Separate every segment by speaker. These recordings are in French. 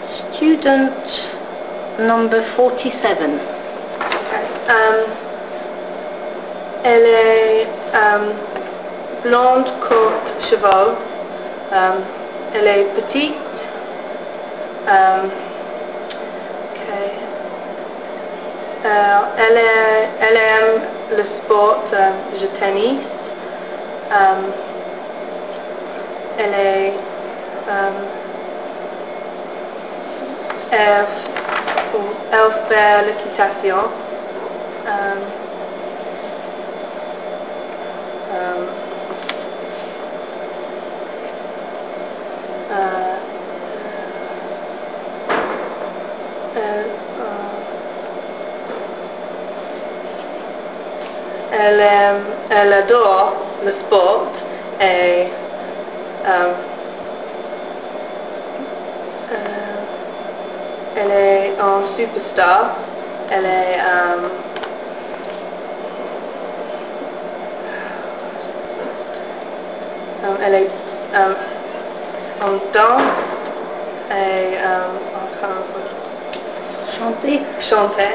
Speaker 1: Student number 47.
Speaker 2: Elle est blonde, courte, cheveux. Elle est petite. Elle aime le sport, le tennis. Elle fait l'équitation. Elle adore le sport et elle est un superstar. Elle est en danse et chanter.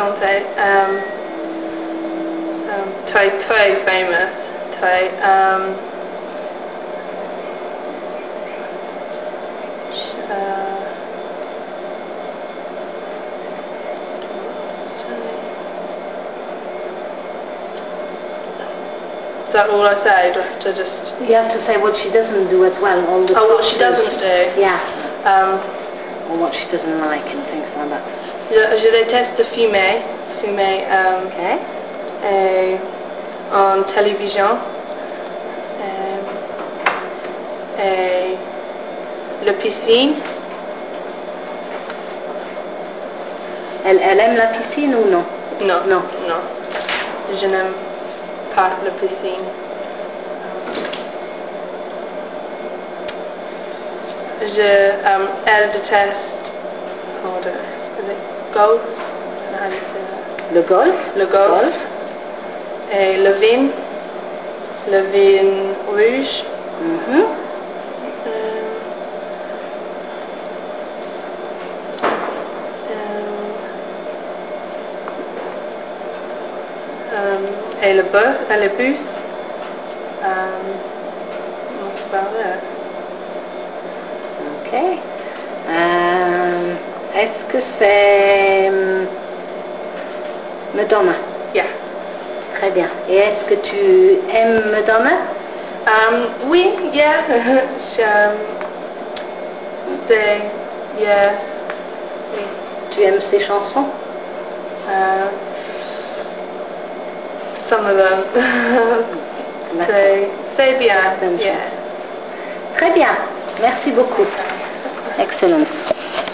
Speaker 2: Très famous. Is that all I say? Do I have to just...
Speaker 1: You have to say what she doesn't do as well. All the
Speaker 2: what she doesn't do?
Speaker 1: Yeah. Or what she doesn't like and things like that.
Speaker 2: Je déteste fumer.
Speaker 1: Okay.
Speaker 2: En télévision. Et la piscine.
Speaker 1: Elle aime la piscine ou non?
Speaker 2: Non. Je n'aime pas la piscine. Elle déteste golf.
Speaker 1: Le golf?
Speaker 2: Le golf. Et le vin rouge. Et le bus. C'est pas vrai.
Speaker 1: Ok. Est-ce que c'est Madonna?
Speaker 2: Yeah.
Speaker 1: Très bien. Et est-ce que tu aimes Madonna?
Speaker 2: Oui, yeah. Oui.
Speaker 1: Tu aimes ses chansons?
Speaker 2: Some of them. C'est bien. Yeah.
Speaker 1: Très bien. Merci beaucoup. Excellent.